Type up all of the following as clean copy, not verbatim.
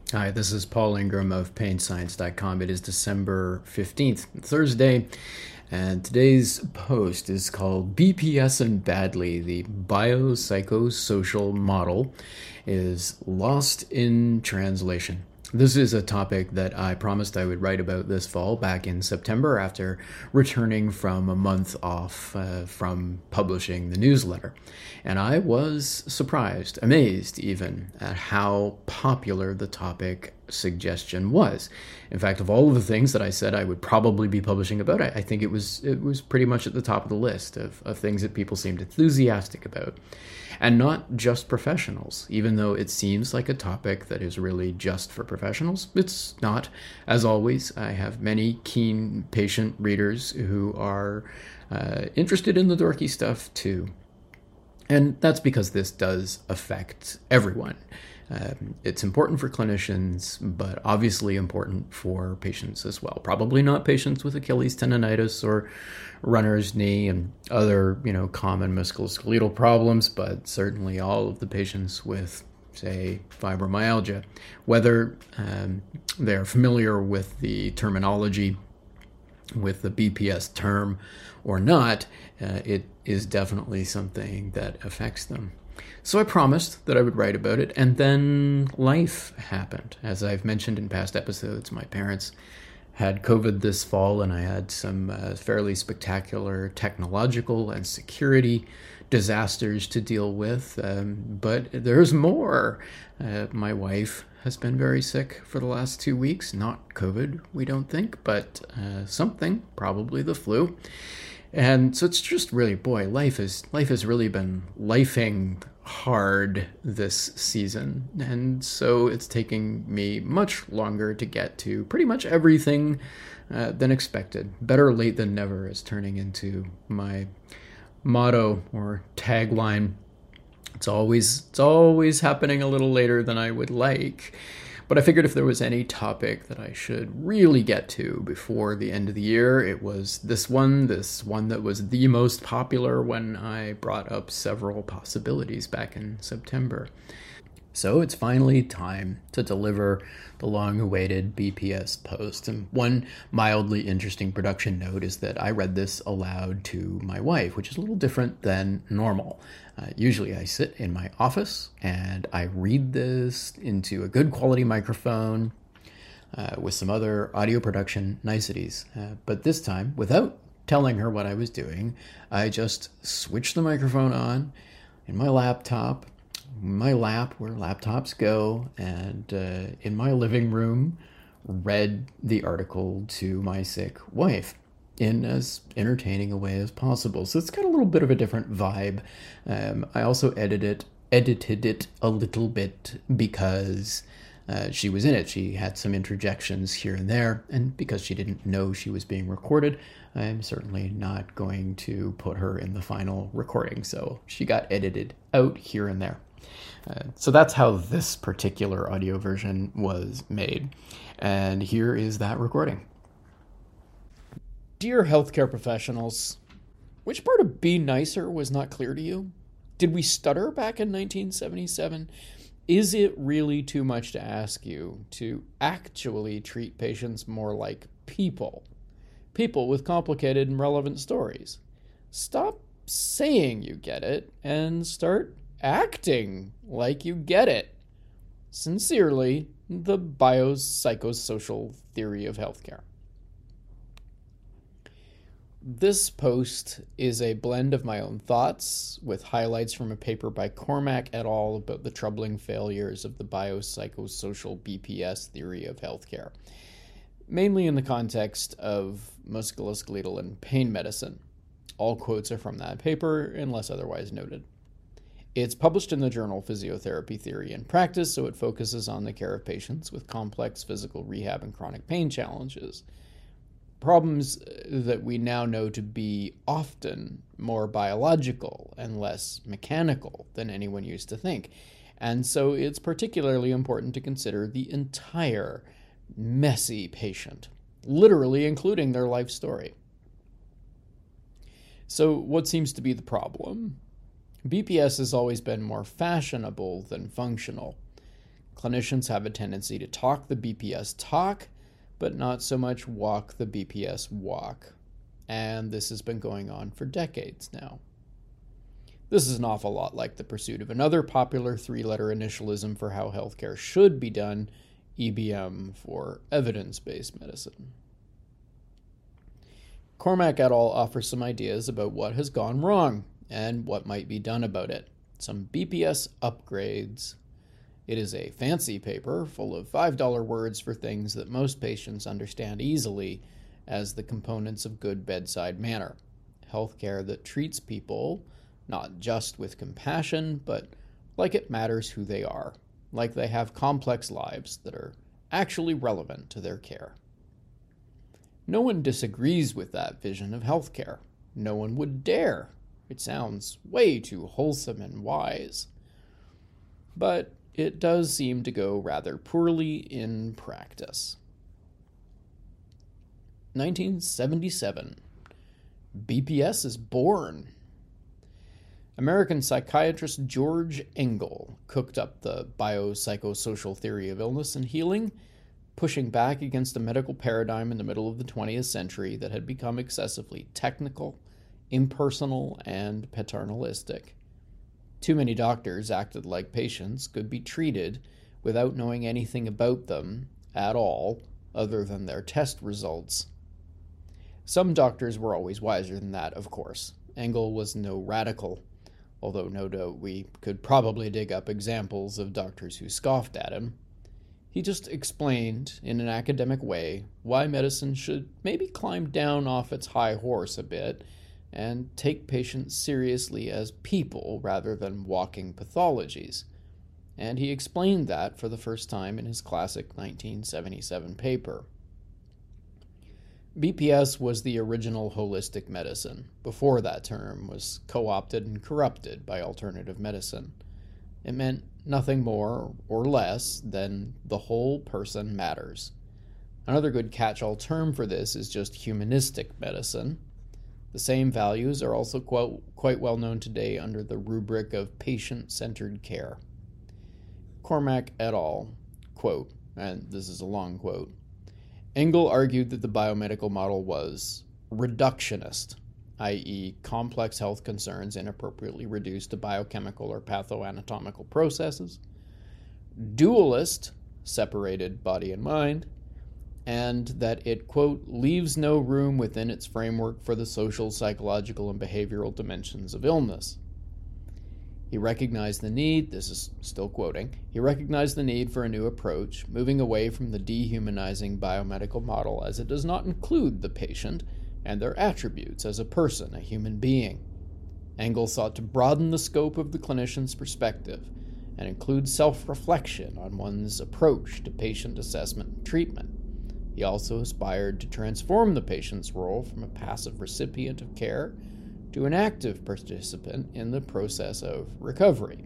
Hi, this is Paul Ingram of PainScience.com. It is December 15th, Thursday, and today's post is called BPS and Badly, the biopsychosocial model is lost in translation. This is a topic that I promised I would write about this fall back in September after returning from a month off from publishing the newsletter. And I was surprised, amazed even, at how popular the topic suggestion was. In fact, of all of the things that I said I would probably be publishing about, I think it was pretty much at the top of the list of things that people seemed enthusiastic about. And not just professionals, even though it seems like a topic that is really just for professionals. It's not. As always, I have many keen patient readers who are interested in the dorky stuff too. And that's because this does affect everyone. It's important for clinicians, but obviously important for patients as well. Probably not patients with Achilles tendonitis or runner's knee and other, common musculoskeletal problems, but certainly all of the patients with, say, fibromyalgia. Whether they're familiar with the terminology, with the BPS term or not, it is definitely something that affects them. So I promised that I would write about it, and then life happened. As I've mentioned in past episodes, my parents had COVID this fall, and I had some fairly spectacular technological and security disasters to deal with. But there's more. My wife has been very sick for the last 2 weeks. Not COVID, we don't think, but something, probably the flu. And so it's just really, life has really been lifing hard this season. And so it's taking me much longer to get to pretty much everything than expected. Better late than never is turning into my motto or tagline. It's always happening a little later than I would like. But I figured if there was any topic that I should really get to before the end of the year, it was this one that was the most popular when I brought up several possibilities back in September. So it's finally time to deliver the long-awaited BPS post. And one mildly interesting production note is that I read this aloud to my wife, which is a little different than normal. Usually I sit in my office and I read this into a good quality microphone with some other audio production niceties. But this time, without telling her what I was doing, I just switched the microphone on in my laptop, my lap where laptops go, and in my living room read the article to my sick wife in as entertaining a way as possible. So it's got a little bit of a different vibe. I also edited it a little bit because she was in it. She had some interjections here and there, and because she didn't know she was being recorded, I'm certainly not going to put her in the final recording. So she got edited out here and there. So that's how this particular audio version was made. And here is that recording. Dear healthcare professionals, which part of Be Nicer was not clear to you? Did we stutter back in 1977? Is it really too much to ask you to actually treat patients more like people? People with complicated and relevant stories. Stop saying you get it and start acting like you get it. Sincerely, the biopsychosocial theory of healthcare. This post is a blend of my own thoughts with highlights from a paper by Cormack et al. About the troubling failures of the biopsychosocial BPS theory of healthcare, mainly in the context of musculoskeletal and pain medicine. All quotes are from that paper, unless otherwise noted. It's published in the journal Physiotherapy Theory and Practice, so it focuses on the care of patients with complex physical rehab and chronic pain challenges. Problems that we now know to be often more biological and less mechanical than anyone used to think. And so it's particularly important to consider the entire messy patient, literally including their life story. So what seems to be the problem? BPS has always been more fashionable than functional. Clinicians have a tendency to talk the BPS talk, but not so much walk the BPS walk. And this has been going on for decades now. This is an awful lot like the pursuit of another popular three-letter initialism for how healthcare should be done, EBM for evidence-based medicine. Cormack et al. Offers some ideas about what has gone wrong and what might be done about it. Some BPS upgrades. It is a fancy paper full of $5 words for things that most patients understand easily as the components of good bedside manner. Healthcare that treats people not just with compassion, but like it matters who they are, like they have complex lives that are actually relevant to their care. No one disagrees with that vision of healthcare. No one would dare. It sounds way too wholesome and wise. But it does seem to go rather poorly in practice. 1977. BPS is born. American psychiatrist George Engel cooked up the biopsychosocial theory of illness and healing, pushing back against a medical paradigm in the middle of the 20th century that had become excessively technical, impersonal, and paternalistic. Too many doctors acted like patients could be treated without knowing anything about them at all, other than their test results. Some doctors were always wiser than that, of course. Engel was no radical, although no doubt we could probably dig up examples of doctors who scoffed at him. He just explained, in an academic way, why medicine should maybe climb down off its high horse a bit and take patients seriously as people rather than walking pathologies. And he explained that for the first time in his classic 1977 paper. BPS was the original holistic medicine, before that term was co-opted and corrupted by alternative medicine. It meant nothing more or less than the whole person matters. Another good catch-all term for this is just humanistic medicine. The same values are also quite well known today under the rubric of patient-centered care. Cormack et al., quote, and this is a long quote, Engel argued that the biomedical model was reductionist, i.e., complex health concerns inappropriately reduced to biochemical or pathoanatomical processes, dualist, separated body and mind, and that it, quote, leaves no room within its framework for the social, psychological, and behavioral dimensions of illness. He recognized the need, this is still quoting, he recognized the need for a new approach, moving away from the dehumanizing biomedical model as it does not include the patient and their attributes as a person, a human being. Engel sought to broaden the scope of the clinician's perspective and include self-reflection on one's approach to patient assessment and treatment. He also aspired to transform the patient's role from a passive recipient of care to an active participant in the process of recovery.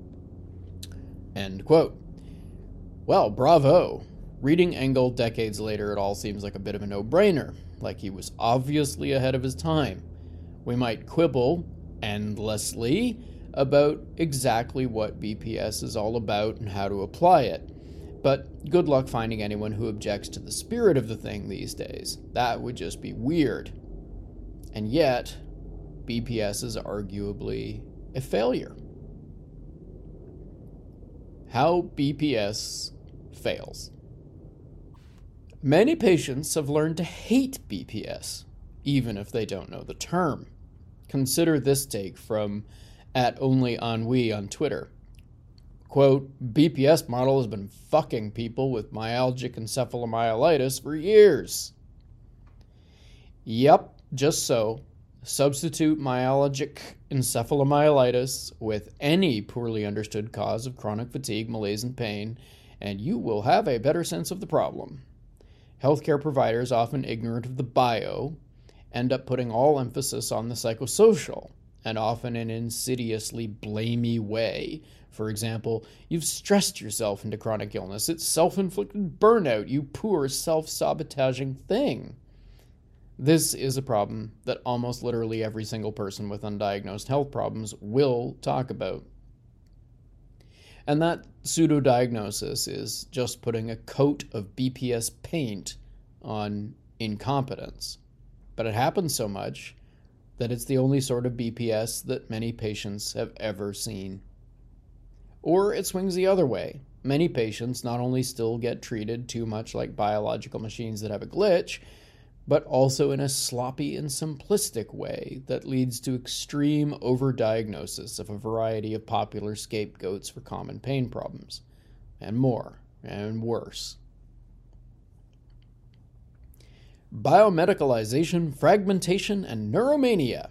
End quote. Well, bravo. Reading Engel decades later, it all seems like a bit of a no-brainer, like he was obviously ahead of his time. We might quibble endlessly about exactly what BPS is all about and how to apply it, but good luck finding anyone who objects to the spirit of the thing these days. That would just be weird. And yet, BPS is arguably a failure. How BPS fails. Many patients have learned to hate BPS, even if they don't know the term. Consider this take from @OnlyEnnui on Twitter. Quote, BPS model has been fucking people with myalgic encephalomyelitis for years. Yep, just so. Substitute myalgic encephalomyelitis with any poorly understood cause of chronic fatigue, malaise, and pain, and you will have a better sense of the problem. Healthcare providers, often ignorant of the bio, end up putting all emphasis on the psychosocial, and often in an insidiously blamey way. For example, you've stressed yourself into chronic illness. It's self-inflicted burnout, you poor self-sabotaging thing. This is a problem that almost literally every single person with undiagnosed health problems will talk about. And that pseudo-diagnosis is just putting a coat of BPS paint on incompetence. But it happens so much that it's the only sort of BPS that many patients have ever seen. Or it swings the other way. Many patients not only still get treated too much like biological machines that have a glitch, but also in a sloppy and simplistic way that leads to extreme overdiagnosis of a variety of popular scapegoats for common pain problems, and more, and worse. Biomedicalization, fragmentation, and neuromania.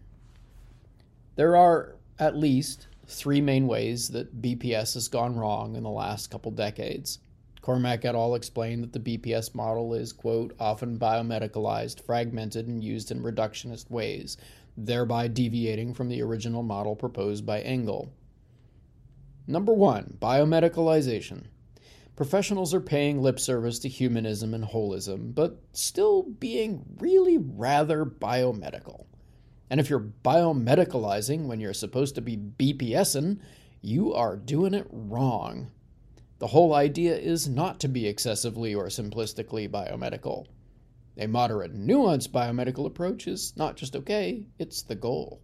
There are at least 3 main ways that BPS has gone wrong in the last couple decades. Cormack et al. Explained that the BPS model is, quote, often biomedicalized, fragmented, and used in reductionist ways, thereby deviating from the original model proposed by Engel. Number 1, biomedicalization. Professionals are paying lip service to humanism and holism, but still being really rather biomedical. And if you're biomedicalizing when you're supposed to be BPSing, you are doing it wrong. The whole idea is not to be excessively or simplistically biomedical. A moderate, nuanced biomedical approach is not just okay, it's the goal.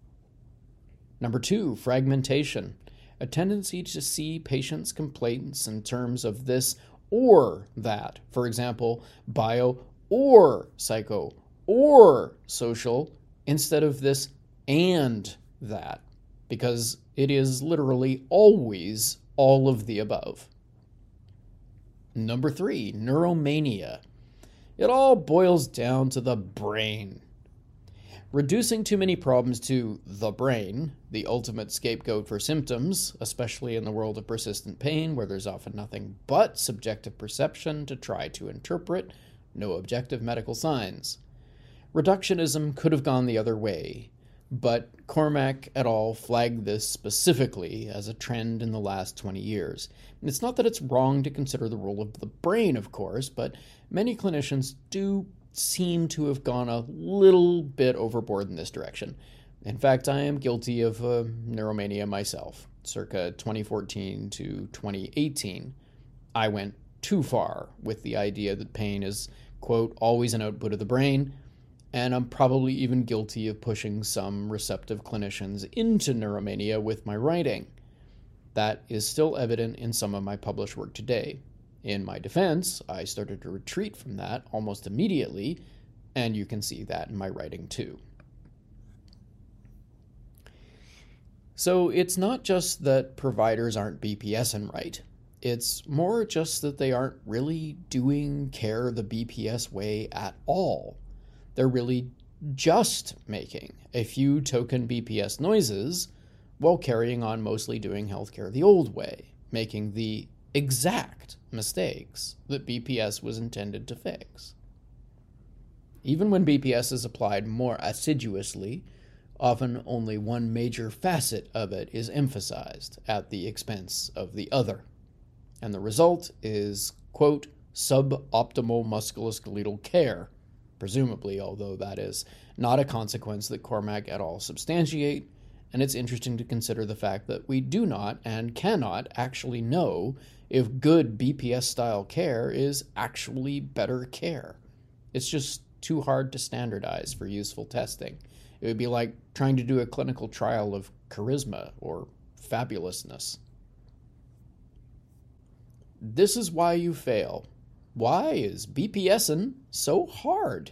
Number 2, fragmentation. A tendency to see patients' complaints in terms of this or that. For example, bio or psycho or social instead of this and that, because it is literally always all of the above. Number 3, neuromania. It all boils down to the brain. Reducing too many problems to the brain, the ultimate scapegoat for symptoms, especially in the world of persistent pain where there's often nothing but subjective perception to try to interpret, no objective medical signs. Reductionism could have gone the other way, but Cormack et al. Flagged this specifically as a trend in the last 20 years. And it's not that it's wrong to consider the role of the brain, of course, but many clinicians do seem to have gone a little bit overboard in this direction. In fact, I am guilty of neuromania myself. Circa 2014 to 2018, I went too far with the idea that pain is, quote, always an output of the brain, and I'm probably even guilty of pushing some receptive clinicians into neuromania with my writing. That is still evident in some of my published work today. In my defense, I started to retreat from that almost immediately, and you can see that in my writing too. So it's not just that providers aren't BPSing right. It's more just that they aren't really doing care the BPS way at all. They're really just making a few token BPS noises while carrying on mostly doing healthcare the old way, making the exact mistakes that BPS was intended to fix. Even when BPS is applied more assiduously, often only one major facet of it is emphasized at the expense of the other. And the result is, quote, suboptimal musculoskeletal care, presumably, although that is not a consequence that Cormack et al. Substantiate, and it's interesting to consider the fact that we do not and cannot actually know if good BPS-style care is actually better care. It's just too hard to standardize for useful testing. It would be like trying to do a clinical trial of charisma or fabulousness. This is why you fail. Why is BPSing so hard?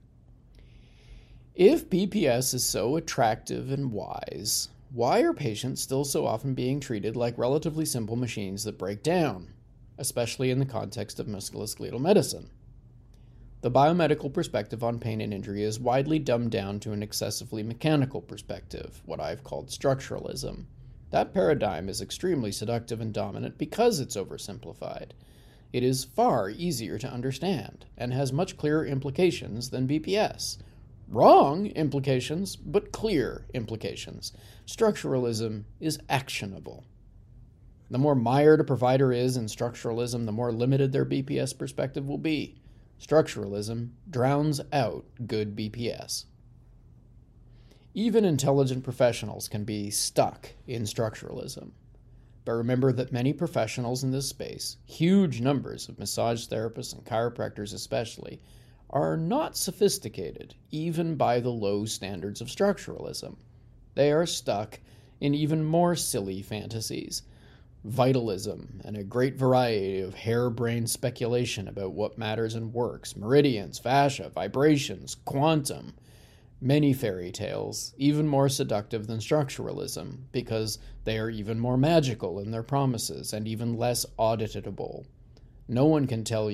If BPS is so attractive and wise, why are patients still so often being treated like relatively simple machines that break down, especially in the context of musculoskeletal medicine? The biomedical perspective on pain and injury is widely dumbed down to an excessively mechanical perspective, what I've called structuralism. That paradigm is extremely seductive and dominant because it's oversimplified. It is far easier to understand and has much clearer implications than BPS. Wrong implications, but clear implications. Structuralism is actionable. The more mired a provider is in structuralism, the more limited their BPS perspective will be. Structuralism drowns out good BPS. Even intelligent professionals can be stuck in structuralism. But remember that many professionals in this space, huge numbers of massage therapists and chiropractors especially, are not sophisticated, even by the low standards of structuralism. They are stuck in even more silly fantasies, vitalism, and a great variety of harebrained speculation about what matters and works, meridians, fascia, vibrations, quantum. Many fairy tales, even more seductive than structuralism, because they are even more magical in their promises and even less auditable. No one can tell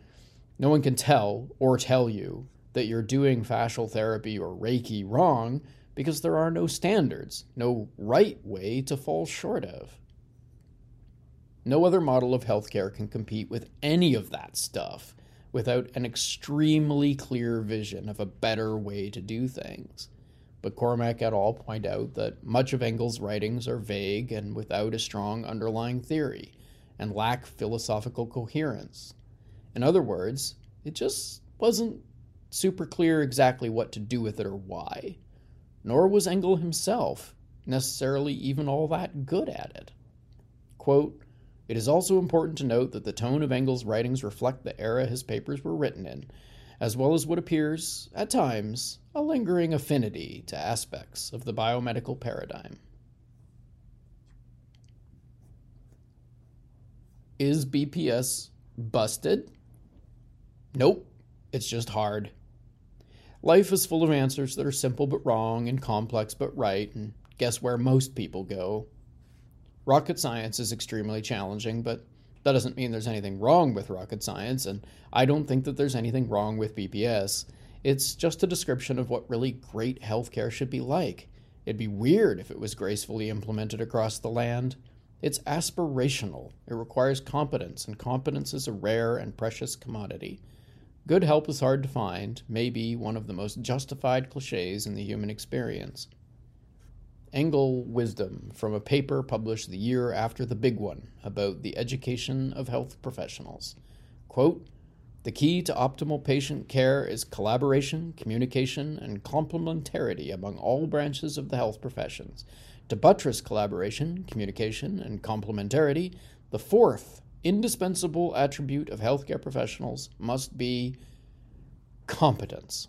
or tell you that you're doing fascial therapy or Reiki wrong because there are no standards, no right way to fall short of. No other model of healthcare can compete with any of that stuff without an extremely clear vision of a better way to do things. But Cormack et al. Point out that much of Engel's writings are vague and without a strong underlying theory, and lack philosophical coherence. In other words, it just wasn't super clear exactly what to do with it or why. Nor was Engel himself necessarily even all that good at it. Quote, "It is also important to note that the tone of Engel's writings reflect the era his papers were written in, as well as what appears, at times, a lingering affinity to aspects of the biomedical paradigm." Is BPS busted? Nope, it's just hard. Life is full of answers that are simple but wrong and complex but right, and guess where most people go? Rocket science is extremely challenging, but that doesn't mean there's anything wrong with rocket science, and I don't think that there's anything wrong with BPS. It's just a description of what really great healthcare should be like. It'd be weird if it was gracefully implemented across the land. It's aspirational. It requires competence, and competence is a rare and precious commodity. Good help is hard to find, maybe one of the most justified cliches in the human experience. Engel wisdom from a paper published the year after the big one about the education of health professionals. Quote, "The key to optimal patient care is collaboration, communication, and complementarity among all branches of the health professions. To buttress collaboration, communication, and complementarity, the fourth indispensable attribute of healthcare professionals must be competence."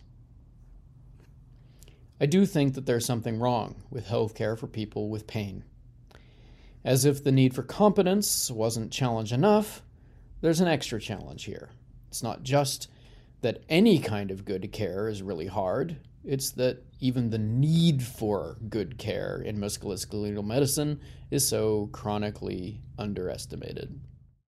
I do think that there's something wrong with healthcare for people with pain. As if the need for competence wasn't challenge enough, there's an extra challenge here. It's not just that any kind of good care is really hard, it's that even the need for good care in musculoskeletal medicine is so chronically underestimated.